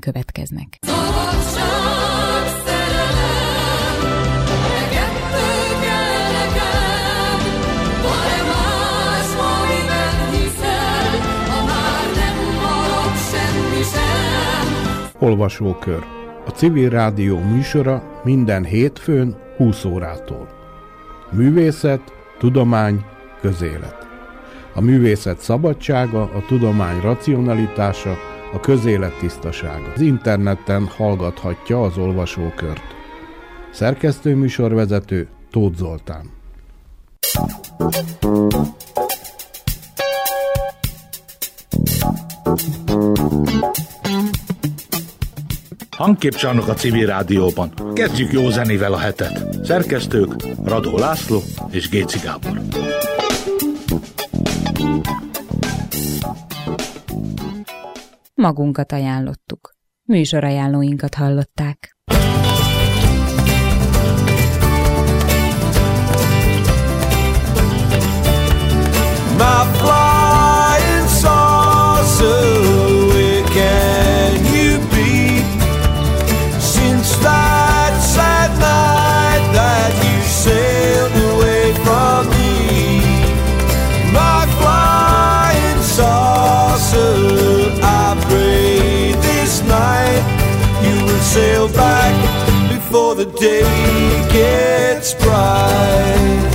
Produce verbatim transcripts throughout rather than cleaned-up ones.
következnek. Olvasókör. A Civil Rádió műsora minden hétfőn húsz órától. Művészet, tudomány, közélet. A művészet szabadsága, a tudomány racionalitása, a közélet tisztasága. Az interneten hallgathatja az olvasókört. Szerkesztő műsorvezető Tóth Zoltán. Hangképcsarnok a Civil Rádióban. Kezdjük jó zenével a hetet. Szerkesztők Radó László és Géci Gábor. Magunkat ajánlottuk. Műsorajánlóinkat hallották. My flying saucer, where can you be? Since that sad night that you sailed away from me, my flying saucer, I pray this night you will sail back before the day gets bright.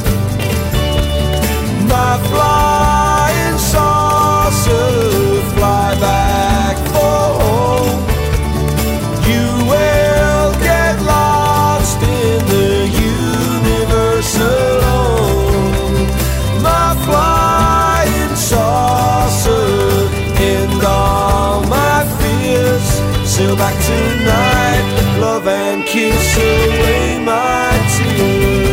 My flying saucer, fly back for home. You will get lost in the universe alone. My flying saucer, end all my fears. Sail back tonight, love and kiss away my tears.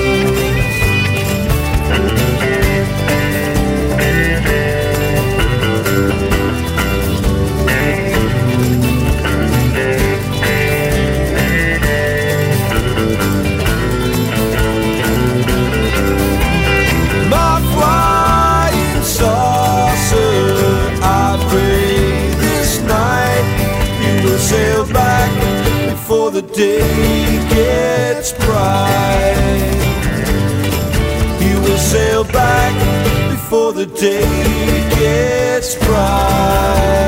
Sail back before the day gets bright. You will sail back before the day gets bright.